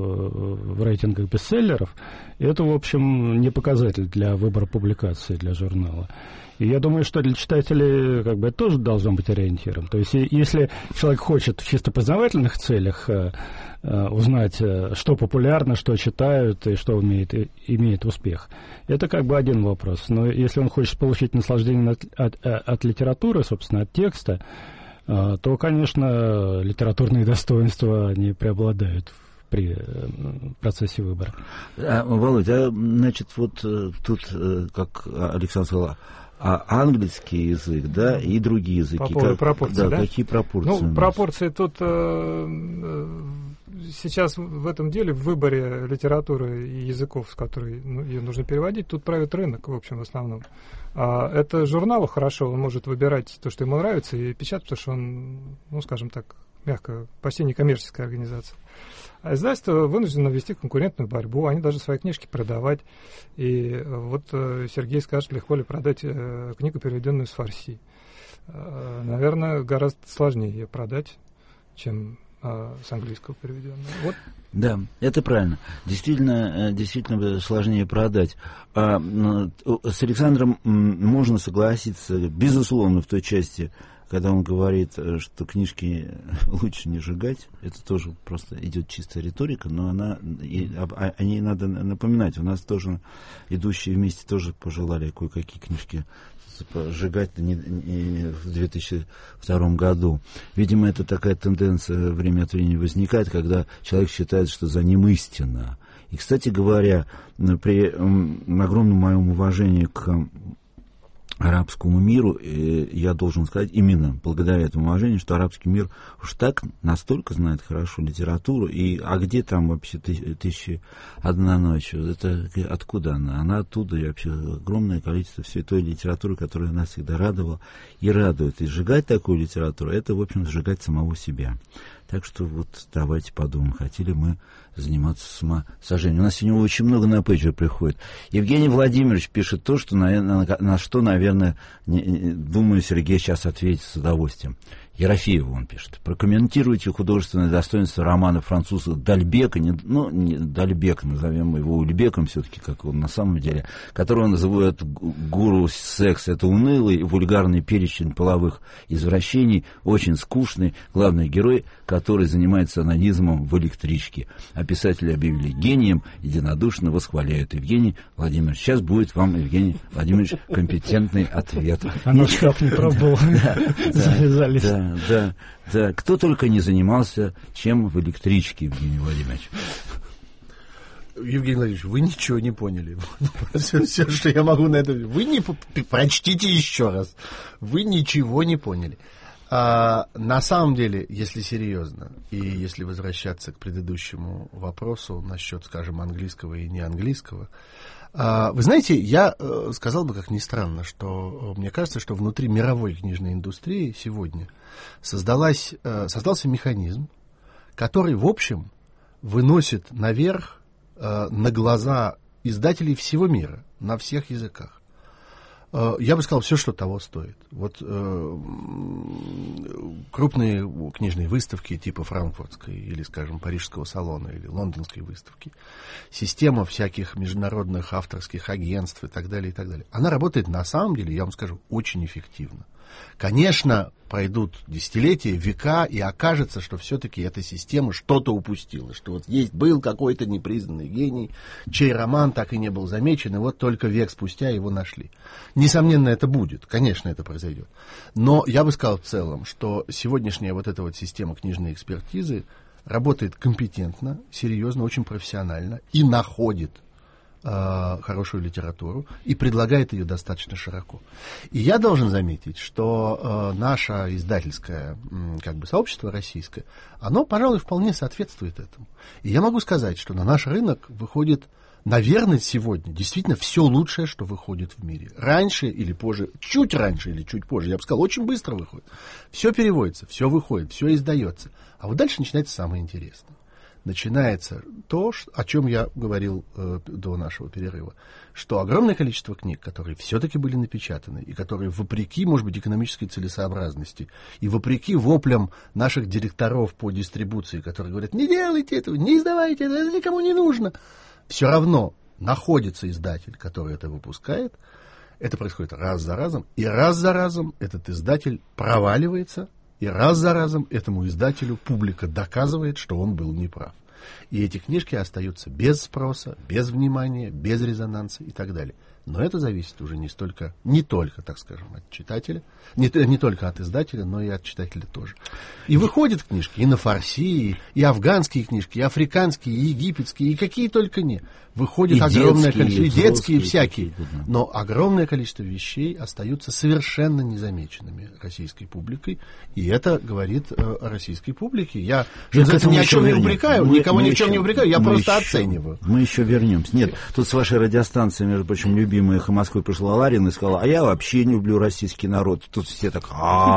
Speaker 2: в рейтингах бестселлеров, это, в общем, не показатель для выбора публикации для журнала. И я думаю, что для читателей как бы это тоже должно быть ориентиром. То есть, если человек хочет в чисто познавательных целях узнать, что популярно, что читают и что имеет успех, это как бы один вопрос. Но если он хочет получить наслаждение от литературы, собственно, от текста, то, конечно, литературные достоинства не преобладают при процессе выбора.
Speaker 1: Володя, значит, вот тут, как Александр сказал, английский язык, да, и другие языки.
Speaker 9: По поводу пропорций, да?
Speaker 1: Какие пропорции?
Speaker 9: Ну, пропорции тут сейчас в этом деле, в выборе литературы и языков, с которой ее нужно переводить, тут правит рынок, в общем, в основном. Это журналу хорошо, он может выбирать то, что ему нравится, и печатать, потому что он, ну, скажем так, мягко, почти не коммерческая организация. А издательство вынуждено вести конкурентную борьбу, они должны свои книжки продавать. И вот Сергей скажет, легко ли продать книгу, переведенную с фарси. Наверное, гораздо сложнее ее продать, чем с английского переведенную. Вот.
Speaker 1: Да, это правильно. Действительно сложнее продать. С Александром можно согласиться, безусловно, в той части, когда он говорит, что книжки лучше не сжигать, это тоже просто идет чистая риторика, но о ней надо напоминать. У нас тоже идущие вместе тоже пожелали кое-какие книжки сжигать в 2002 году. Видимо, это такая тенденция время от времени возникает, когда человек считает, что за ним истина. И, кстати говоря, при огромном моем уважении к арабскому миру, я должен сказать, именно благодаря этому уважению, что арабский мир уж так настолько знает хорошо литературу, а где там вообще «Тысяча одна ночь», это откуда она? Она оттуда, и вообще огромное количество всей той литературы, которая нас всегда радовала и радует. И сжигать такую литературу, это, в общем, сжигать самого себя. Так что вот давайте подумаем, хотели мы заниматься самосожжением. У нас сегодня очень много на пейджер приходит. Евгений Владимирович пишет то, что, на что, наверное, думаю, Сергей сейчас ответит с удовольствием. Ерофееву он пишет. Прокомментируйте художественное достоинство романа француза Дальбека, не Дальбек, назовем его Ульбеком все-таки, как он на самом деле, которого называют гуру секса. Это унылый, вульгарный перечень половых извращений, очень скучный, главный герой, который занимается онанизмом в электричке. А писатели объявили гением, единодушно восхваляют. Евгений Владимирович, сейчас будет вам, Евгений Владимирович, компетентный ответ.
Speaker 2: Оно шкаф не пробовал. Завязались.
Speaker 1: Да. Кто только не занимался чем в электричке, Евгений Владимирович.
Speaker 3: Евгений Владимирович, вы ничего не поняли. Все, что я могу на это... Вы прочтите еще раз. Вы ничего не поняли. На самом деле, если серьезно, и если возвращаться к предыдущему вопросу насчет, скажем, английского и неанглийского, вы знаете, я сказал бы, как ни странно, что мне кажется, что внутри мировой книжной индустрии сегодня создался механизм, который, в общем, выносит наверх на глаза издателей всего мира, на всех языках. Я бы сказал, все, что того стоит. Вот крупные книжные выставки типа франкфуртской или, скажем, парижского салона или лондонской выставки, система всяких международных авторских агентств и так далее, она работает на самом деле, я вам скажу, очень эффективно. Конечно, пройдут десятилетия, века, и окажется, что все-таки эта система что-то упустила, что вот был какой-то непризнанный гений, чей роман так и не был замечен, и вот только век спустя его нашли. Несомненно, это будет, конечно, это произойдет. Но я бы сказал в целом, что сегодняшняя вот эта вот система книжной экспертизы работает компетентно, серьезно, очень профессионально и находит хорошую литературу и предлагает ее достаточно широко. И я должен заметить, что наше издательское сообщество российское, оно, пожалуй, вполне соответствует этому. И я могу сказать, что на наш рынок выходит, наверное, сегодня действительно все лучшее, что выходит в мире. Раньше или позже, чуть раньше или чуть позже, я бы сказал, очень быстро выходит. Все переводится, все выходит, все издается. А вот дальше начинается самое интересное. Начинается то, о чем я говорил до нашего перерыва, что огромное количество книг, которые все-таки были напечатаны, и которые вопреки, может быть, экономической целесообразности, и вопреки воплям наших директоров по дистрибуции, которые говорят, не делайте этого, не издавайте это никому не нужно, все равно находится издатель, который это выпускает. Это происходит раз за разом, и раз за разом этот издатель проваливается, и раз за разом этому издателю публика доказывает, что он был неправ. И эти книжки остаются без спроса, без внимания, без резонанса и так далее. Но это зависит уже не только, так скажем, от читателя, не только от издателя, но и от читателя тоже. И выходят книжки и на фарси, и афганские книжки, и африканские, и египетские, и какие только не. Выходит огромное количество, и детские, всякие. Но огромное количество вещей остаются совершенно незамеченными российской публикой, и это говорит о российской публике. Я ни о чем не упрекаю, никого ни в чем не упрекаю, я просто оцениваю.
Speaker 1: Мы еще вернемся. Нет, тут с вашей радиостанции, между прочим, любимая «Эхо Москвы» пришла Ларина и сказала, а я вообще не люблю российский народ. Тут все так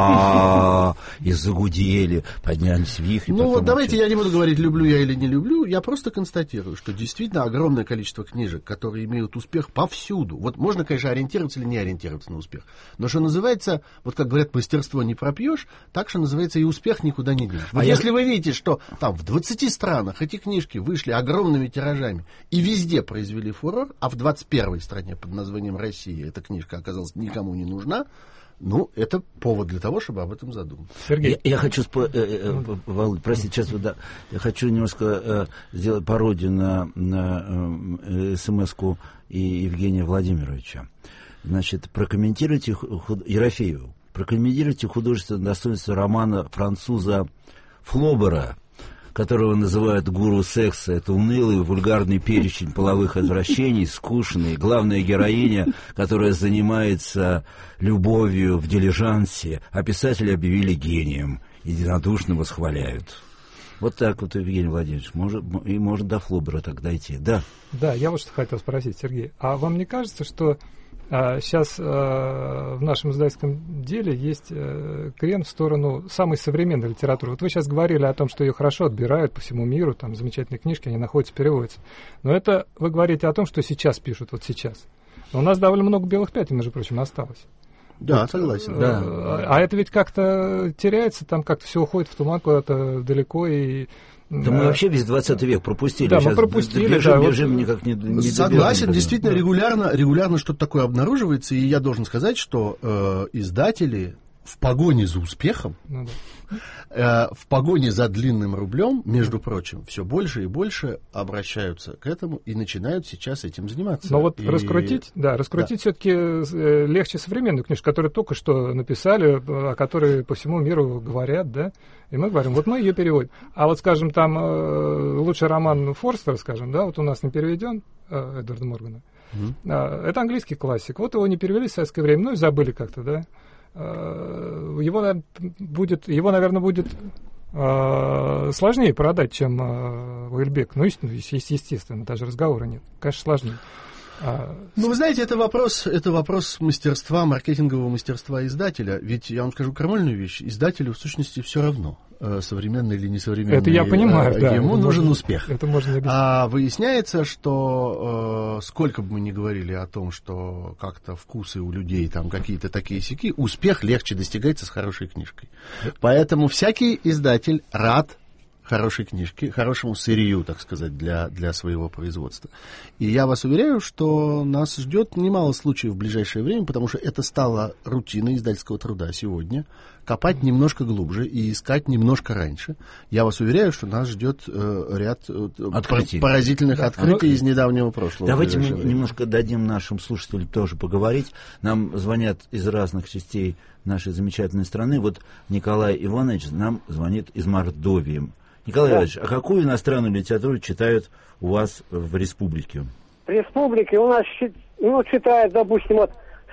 Speaker 1: и загудели, поднялись вихри.
Speaker 3: Ну вот давайте я не буду говорить, люблю я или не люблю, я просто констатирую, что действительно огромное количество книжек, которые имеют успех повсюду. Вот можно, конечно, ориентироваться или не ориентироваться на успех. Но что называется, вот как говорят, мастерство не пропьешь, так что называется и успех никуда не денешь. Вот если вы видите, что там в 20 странах эти книжки вышли огромными тиражами и везде произвели фурор, а в 21 стране под названием Россия эта книжка оказалась никому не нужна, ну, это повод для того, чтобы об этом задуматься.
Speaker 1: Сергей, я хочу, Володь, простите, сейчас я хочу немножко сделать пародию на смс-ку Евгения Владимировича. Значит, прокомментируйте Ерофееву. Прокомментируйте художественное достоинство романа француза Флобера, которого называют гуру секса. Это унылый, вульгарный перечень половых извращений, скучный. Главная героиня, которая занимается любовью в дилижансе, а писателя объявили гением. Единодушно восхваляют. Вот так вот, Евгений Владимирович, может до Флобера так дойти. Да.
Speaker 9: Да, я вот что хотел спросить, Сергей. А вам не кажется, что сейчас в нашем издательском деле есть крен в сторону самой современной литературы? Вот вы сейчас говорили о том, что ее хорошо отбирают по всему миру, там замечательные книжки, они находятся, переводятся. Но это вы говорите о том, что сейчас пишут, вот сейчас. Но у нас довольно много белых пятен, между прочим, осталось.
Speaker 3: Да,
Speaker 9: вот,
Speaker 3: согласен.
Speaker 1: Да.
Speaker 9: А это ведь как-то теряется, там как-то все уходит в туман куда-то далеко и...
Speaker 1: Да мы вообще весь 20 век пропустили.
Speaker 9: Да, мы пропустили.
Speaker 1: Бежим никак не
Speaker 3: согласен, действительно, регулярно что-то такое обнаруживается, и я должен сказать, что издатели в погоне за успехом, в погоне за длинным рублем, между прочим, все больше и больше обращаются к этому и начинают сейчас этим заниматься.
Speaker 9: Но вот раскрутить все-таки легче современную книжку, которую только что написали, о которой по всему миру говорят, да, и мы говорим, вот мы ее переводим. А вот, скажем, там лучший роман Форстера, скажем, да, вот у нас не переведен, Эдварда Моргана. Это английский классик. Вот его не перевели в советское время, ну и забыли как-то, да. Его, наверное, будет сложнее продать, чем Уэльбек. Ну, естественно, даже разговора нет. Конечно, сложнее.
Speaker 3: Ну, вы знаете, это вопрос мастерства, маркетингового мастерства издателя. Ведь, я вам скажу крамольную вещь, издателю в сущности все равно, современный или несовременный.
Speaker 9: Это я понимаю, да.
Speaker 3: Ему нужен успех.
Speaker 9: Это можно объяснить.
Speaker 3: А выясняется, что сколько бы мы ни говорили о том, что как-то вкусы у людей там какие-то такие-сяки, успех легче достигается с хорошей книжкой. Поэтому всякий издатель рад хорошей книжке, хорошему сырью, так сказать, для своего производства. И я вас уверяю, что нас ждет немало случаев в ближайшее время, потому что это стало рутиной издательского труда сегодня. Копать немножко глубже и искать немножко раньше. Я вас уверяю, что нас ждет ряд поразительных открытий из недавнего прошлого.
Speaker 1: Давайте мы немножко дадим нашим слушателям тоже поговорить. Нам звонят из разных частей нашей замечательной страны. Вот Николай Иванович нам звонит из Мордовии. Николай Иванович, а какую иностранную литературу читают у вас в республике?
Speaker 12: В республике у нас читают, допустим, вот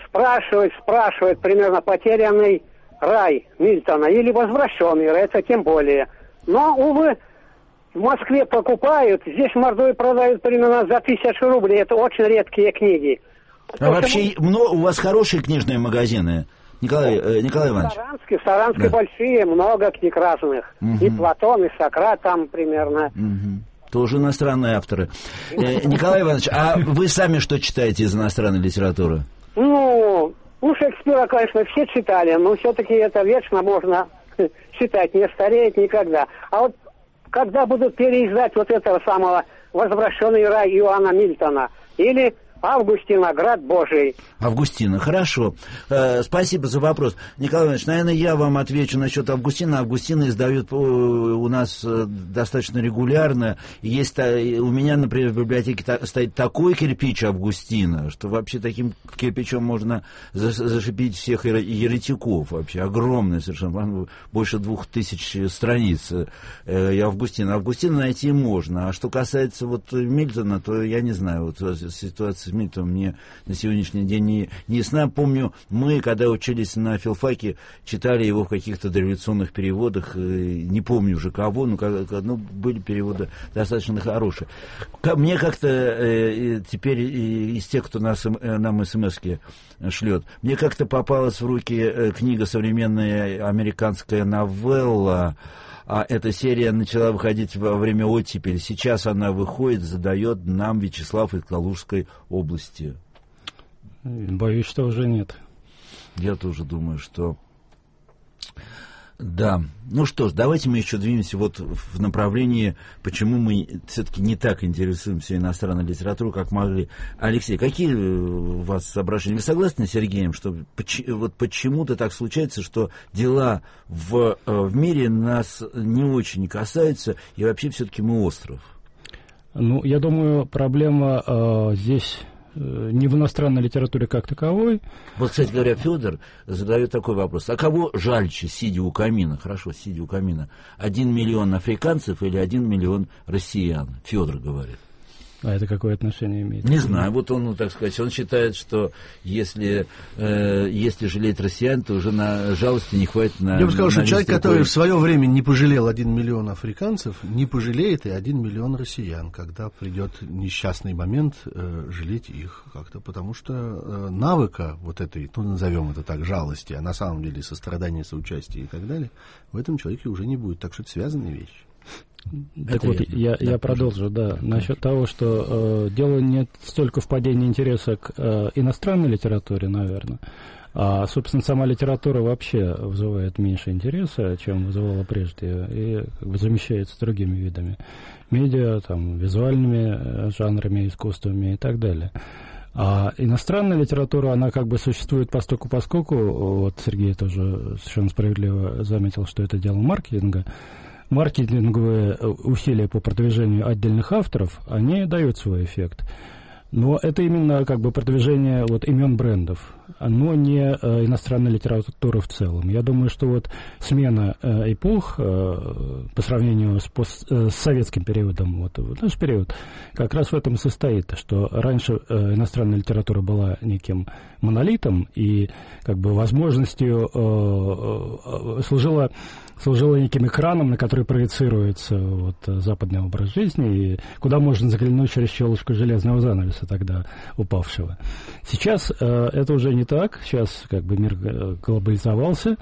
Speaker 12: спрашивает примерно «Потерянный рай» Мильтона или «Возвращенный рай», это тем более. Но, увы, в Москве покупают, здесь в Мордовии продают примерно за 1000 рублей. Это очень редкие книги.
Speaker 1: А вообще у вас хорошие книжные магазины? Николай Иванович.
Speaker 12: В Саранске большие, много книг разных. И Платон, и Сократ там примерно.
Speaker 1: Тоже иностранные авторы. Николай Иванович, а вы сами что читаете из иностранной литературы?
Speaker 12: Ну, Шекспира, конечно, все читали, но все-таки это вечно можно читать, не стареет никогда. А вот когда будут переиздать вот этого самого «Возвращенный рай» Иоанна Мильтона или Августина, «Град Божий».
Speaker 1: Августина, хорошо. Спасибо за вопрос. Николай Иванович, наверное, я вам отвечу насчет Августина. Августина издают у нас достаточно регулярно. Есть у меня, например, в библиотеке стоит такой кирпич Августина, что вообще таким кирпичом можно зашибить всех еретиков. Вообще огромный совершенно, больше 2000 страниц. Августина найти можно. А что касается вот Мильтона, то я не знаю, вот ситуация с Мильтоном мне на сегодняшний день не ясна. Помню, мы, когда учились на филфаке, читали его в каких-то дореволюционных переводах, не помню уже кого, но были переводы достаточно хорошие. Мне как-то теперь из тех, кто нам смс-ки шлет, мне как-то попалась в руки книга «Современная американская новелла». А эта серия начала выходить во время оттепели. Сейчас она выходит, задает нам Вячеслав из Калужской области.
Speaker 2: Боюсь, что уже нет.
Speaker 1: Я тоже думаю, что... Да. Ну что ж, давайте мы еще двинемся вот в направлении, почему мы все-таки не так интересуемся иностранной литературой, как могли. Алексей, какие у вас соображения? Вы согласны с Сергеем, что вот почему-то так случается, что дела в мире нас не очень касаются, и вообще все-таки мы остров?
Speaker 2: Ну, я думаю, проблема здесь... не в иностранной литературе как таковой.
Speaker 1: Вот, кстати говоря, Федор задает такой вопрос. А кого жальче, сидя у камина, 1 миллион африканцев или 1 миллион россиян? Федор говорит.
Speaker 2: А это какое отношение имеет?
Speaker 1: Не знаю, вот он, так сказать, он считает, что если жалеть россиян, то уже на жалости не хватит на...
Speaker 3: Я бы сказал, что человек, который в свое время не пожалел 1 миллион африканцев, не пожалеет и 1 миллион россиян, когда придет несчастный момент жалеть их как-то, потому что навыка вот этой, назовем это так, жалости, а на самом деле сострадания, соучастия и так далее, в этом человеке уже не будет. Так что это связанные вещи.
Speaker 2: Так вот, я продолжу, насчет того, что дело не столько в падении интереса к иностранной литературе, наверное, а, собственно, сама литература вообще вызывает меньше интереса, чем вызывала прежде, и замещается другими видами медиа, визуальными жанрами, искусствами и так далее. А иностранная литература, она существует поскольку, вот Сергей тоже совершенно справедливо заметил, что это дело маркетинга. Маркетинговые усилия по продвижению отдельных авторов, они дают свой эффект. Но это именно продвижение имен брендов, но не иностранная литература в целом. Я думаю, что смена эпох по сравнению с советским периодом, наш период, как раз в этом и состоит, что раньше иностранная литература была неким монолитом и возможностью служила служило неким экраном, на который проецируется вот западный образ жизни, и куда можно заглянуть через щелочку железного занавеса тогда упавшего. Сейчас это уже не так, сейчас как бы мир глобализовался,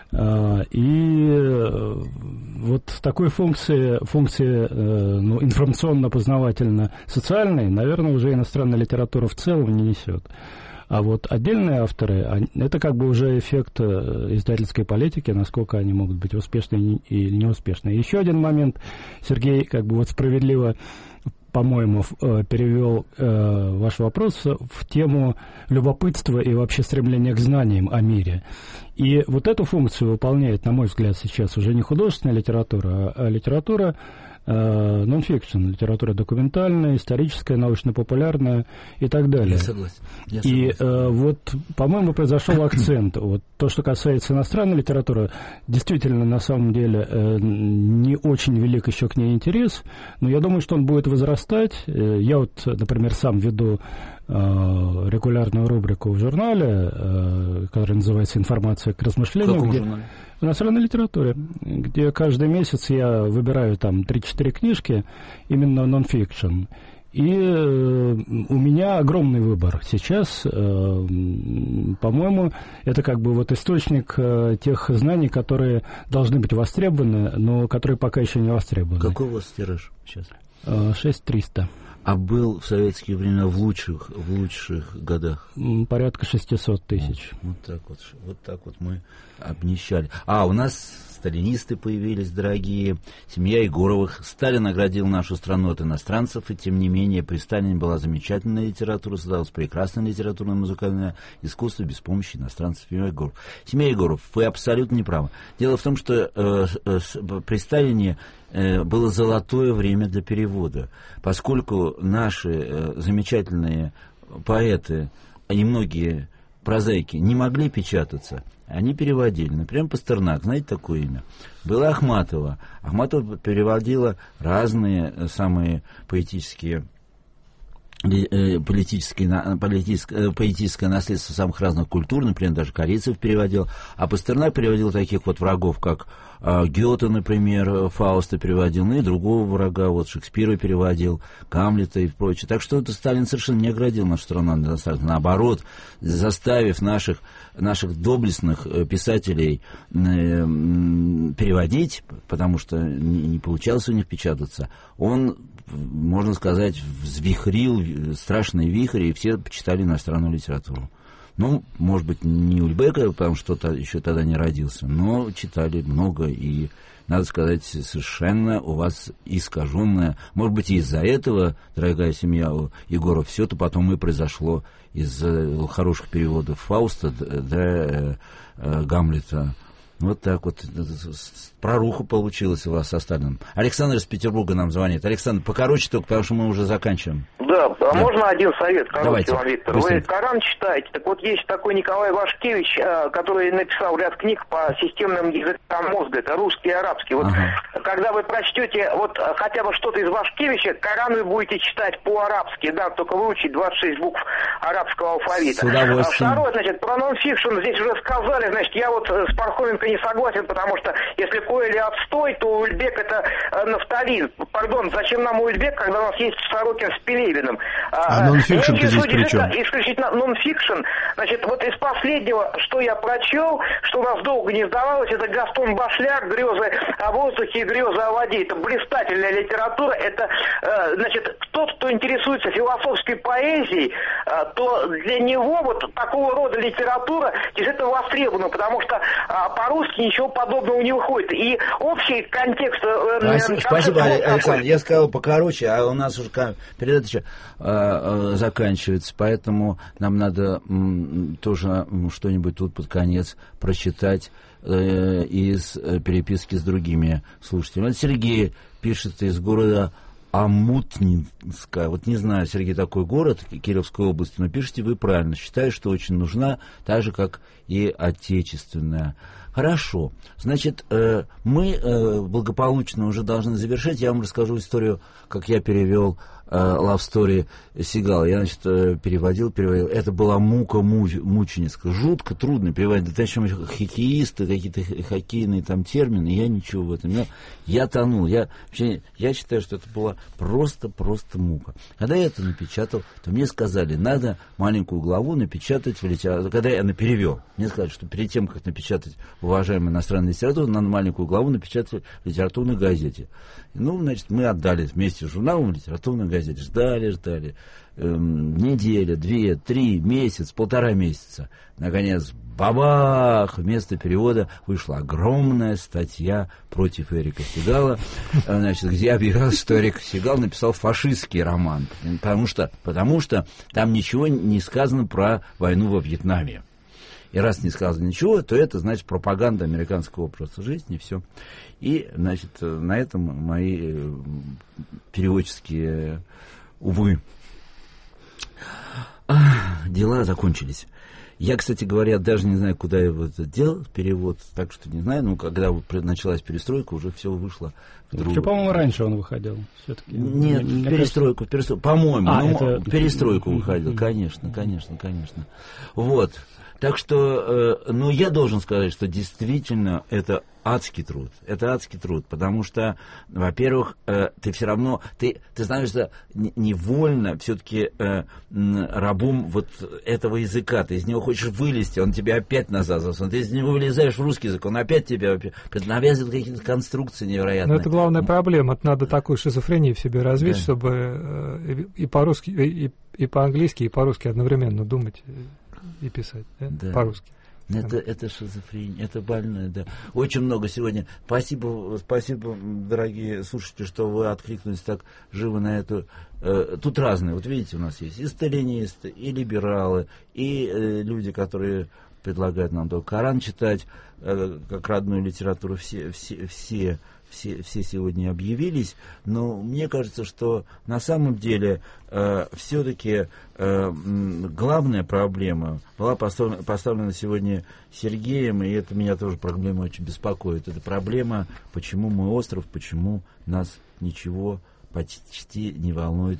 Speaker 2: и вот такой функции ну, информационно-познавательно-социальной, наверное, уже иностранная литература в целом не несет. А вот отдельные авторы, это как бы уже эффект издательской политики, насколько они могут быть успешны или неуспешны. Еще один момент, Сергей как бы вот справедливо, по-моему, перевел ваш вопрос в тему любопытства и вообще стремления к знаниям о мире. И вот эту функцию выполняет, на мой взгляд, сейчас уже не художественная литература, а литература нон-фикшн, литература документальная, историческая, научно-популярная и так далее.
Speaker 1: Я согласен.
Speaker 2: Вот, по-моему, произошел акцент. Вот то, что касается иностранной литературы, действительно, на самом деле, не очень велик еще к ней интерес, но я думаю, что он будет возрастать. Я вот, например, сам веду регулярную рубрику в журнале, которая называется «Информация к размышлению».
Speaker 1: В каком журнале?
Speaker 2: В иностранной литературе, где каждый месяц я выбираю там 3-4 книжки, именно нон-фикшн. И у меня огромный выбор. Сейчас, по-моему, это как бы вот источник тех знаний, которые должны быть востребованы, но которые пока еще не востребованы.
Speaker 1: Какой у вас тираж сейчас?
Speaker 2: 6300.
Speaker 1: А был в советские времена в лучших годах?
Speaker 2: Порядка 600 тысяч.
Speaker 1: Вот так вот мы обнищали. А, у нас сталинисты появились, дорогие, семья Егоровых. Сталин наградил нашу страну от иностранцев, и тем не менее при Сталине была замечательная литература, создалось прекрасное литературное музыкальное искусство без помощи иностранцев. Семья Егоров, вы абсолютно не правы. Дело в том, что при Сталине было золотое время для перевода, поскольку наши замечательные поэты, и многие прозаики не могли печататься, они переводили. Например, Пастернак, знаете такое имя? Была Ахматова. Ахматова переводила разные самые поэтическое наследство самых разных культур, например, даже Корицев переводил, а Пастернак переводил таких вот врагов, как Гёте, например, Фауста переводил, ну и другого врага, вот Шекспира переводил, Гамлета и прочее. Так что это Сталин совершенно не оградил нашу страну, наоборот, заставив наших доблестных писателей переводить, потому что не получалось у них печататься, он, можно сказать, взвихрил страшный вихрь, и все почитали иностранную литературу. Ну, может быть, не Ульбека, потому что еще тогда не родился, но читали много, и, надо сказать, совершенно у вас искаженное. Может быть, и из-за этого, дорогая семья Егоров, все это потом и произошло из-за хороших переводов Фауста до Гамлета. Вот так вот. Проруха получилась у вас со Сталиным. Александр из Петербурга нам звонит. Александр, покороче только, потому что мы уже заканчиваем.
Speaker 13: Да, можно один совет, короткий, Иван Виктор?
Speaker 1: Быстрее.
Speaker 13: Вы Коран читаете, так вот есть такой Николай Вашкевич, который написал ряд книг по системным языкам мозга, это русский и арабский. Вот когда вы прочтете вот хотя бы что-то из Вашкевича, Коран вы будете читать по-арабски, да, только выучить 26 букв арабского алфавита.
Speaker 1: С удовольствием.
Speaker 13: Второе, значит, про нон-фикшн здесь уже сказали, значит, я вот с Пархоменко не согласен, потому что если Коэли отстой, то Ульбек это нафталин. Пардон, зачем нам Ульбек, когда у нас есть Сорокин с Пелевиным?
Speaker 3: Нон-фикшн-то здесь при чем?
Speaker 13: Исключительно нон-фикшн. Значит, вот из последнего, что я прочел, что у нас долго не сдавалось, это Гастон Башляк, «Грезы о воздухе и грезы о воде». Это блистательная литература. Это, значит, тот, кто интересуется философской поэзией, то для него вот такого рода литература действительно востребована, потому что по-русски ничего подобного не выходит. И общий контекст...
Speaker 1: Спасибо, Александр. Я сказал покороче, а у нас уже передача заканчивается, поэтому нам надо тоже что-нибудь тут под конец прочитать из переписки с другими слушателями. Сергей пишет из города Амутнинска. Вот не знаю, Сергей, такой город Кировской области, но пишите вы правильно. Считаю, что очень нужна, так же, как и отечественная Хорошо. Значит, мы благополучно уже должны завершать. Я вам расскажу историю, как я перевел Love Story Сигала. Я, значит, переводил. Это была мука мученическая. Жутко трудно переводить. Да еще хоккеисты, какие-то хоккейные там термины. Я ничего в этом. Я тонул. Я считаю, что это была просто мука. Когда я это напечатал, то мне сказали, надо маленькую главу напечатать в литературе. Когда я перевел, мне сказали, что перед тем, как напечатать уважаемую иностранную литературу, надо маленькую главу напечатать в литературной газете. Ну, значит, мы отдали вместе с журналом в литературной газете. Ждали. Неделя, 2, 3, месяц, 1,5 месяца. Наконец, бабах! Вместо перевода вышла огромная статья против Эрика Сигала, значит, где объявлялось, что Эрик Сигал написал фашистский роман. Потому что там ничего не сказано про войну во Вьетнаме. И раз не сказано ничего, то это, значит, пропаганда американского образа жизни, и все. И, значит, на этом мои переводческие, увы, дела закончились. Я, кстати говоря, даже не знаю, куда я делал перевод, так что не знаю, но когда началась перестройка, уже все вышло в другую.
Speaker 2: По-моему, раньше он выходил. Все-таки.
Speaker 1: Нет, перестройку, по-моему, перестройку выходил, конечно. Вот. Так что, я должен сказать, что действительно это адский труд. Это адский труд, потому что, во-первых, ты все равно, ты становишься невольно все-таки рабом вот этого языка. Ты из него хочешь вылезти, он тебя опять назад засунет. Ты из него вылезаешь в русский язык, он опять тебя навязывает какие-то конструкции невероятные.
Speaker 9: Но это главная проблема. Это надо такую шизофрению в себе развить, чтобы и по-русски, и по-английски, и по-русски одновременно думать и писать, по-русски.
Speaker 1: Это шизофрения, это больное, да. Очень много сегодня. Спасибо, дорогие слушатели, что вы откликнулись так живо на эту. Тут разные. Вот видите, у нас есть и сталинисты, и либералы, и люди, которые предлагают нам только Коран читать, как родную литературу. Все сегодня объявились, но мне кажется, что на самом деле все-таки главная проблема была поставлена сегодня Сергеем, и это меня тоже проблема очень беспокоит. Это проблема, почему мы остров, почему нас ничего почти не волнует,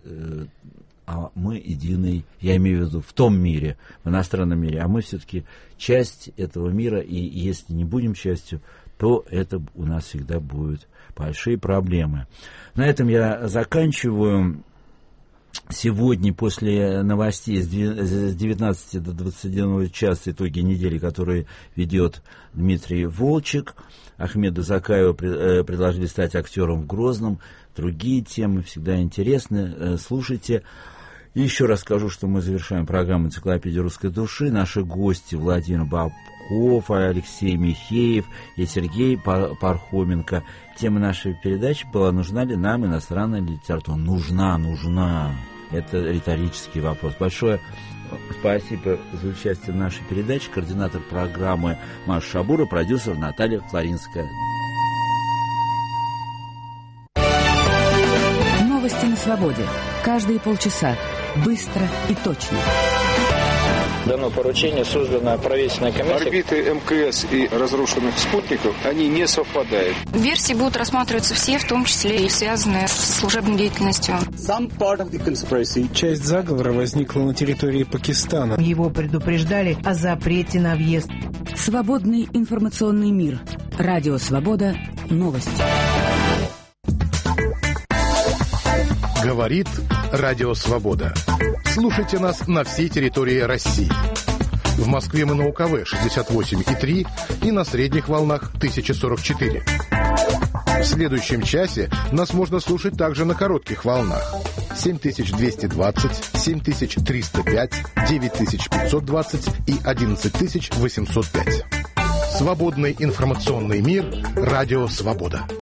Speaker 1: а мы единый, я имею в виду в том мире, в иностранном мире, а мы все-таки часть этого мира, и если не будем частью, то это у нас всегда будут большие проблемы. На этом я заканчиваю. Сегодня после новостей с 19 до 21 часа итоги недели, которые ведет Дмитрий Волчек, Ахмеду Закаеву предложили стать актером в Грозном. Другие темы всегда интересны. Слушайте. И еще раз скажу, что мы завершаем программу «Энциклопедия русской души». Наши гости Владимир Бабков, Алексей Михеев и Сергей Пархоменко. Тема нашей передачи была: нужна ли нам иностранная литература? Нужна. Это риторический вопрос. Большое спасибо за участие в нашей передаче. Координатор программы Маша Шабура, продюсер Наталья Флоринская.
Speaker 14: Новости на свободе. Каждые полчаса. Быстро и точно.
Speaker 15: Дано поручение, создана правительственная комиссия.
Speaker 16: Орбиты МКС и разрушенных спутников, они не совпадают.
Speaker 17: Версии будут рассматриваться все, в том числе и связанные с служебной деятельностью.
Speaker 18: Часть заговора возникла на территории Пакистана.
Speaker 19: Его предупреждали о запрете на въезд.
Speaker 14: Свободный информационный мир. Радио Свобода. Новости.
Speaker 20: Говорит Радио Свобода. Слушайте нас на всей территории России. В Москве мы на УКВ 68,3 и на средних волнах 1044. В следующем часе нас можно слушать также на коротких волнах 7220, 7305, 9520 и 11805. Свободный информационный мир. Радио Свобода.